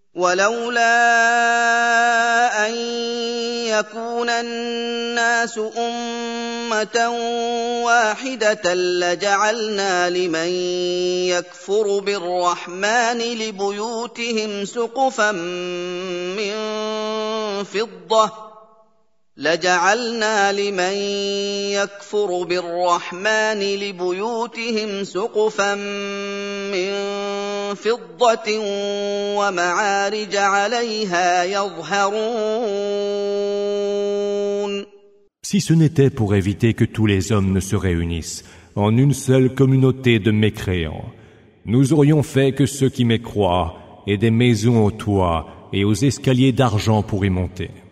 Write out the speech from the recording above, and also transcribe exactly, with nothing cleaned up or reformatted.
ولولا أن يكون الناس أمة واحدة لجعلنا لمن يكفر بالرحمن لبيوتهم سقفا من فضة لجعلنا لمن يكفر بالرحمن لبيوتهم سقفا من فضة ومعارج عليها يظهرون. Si ce n'était pour éviter que tous les hommes ne se réunissent en une seule communauté de mécréants, nous aurions fait que ceux qui mécroient aient des maisons aux toits et aux escaliers d'argent pour y monter.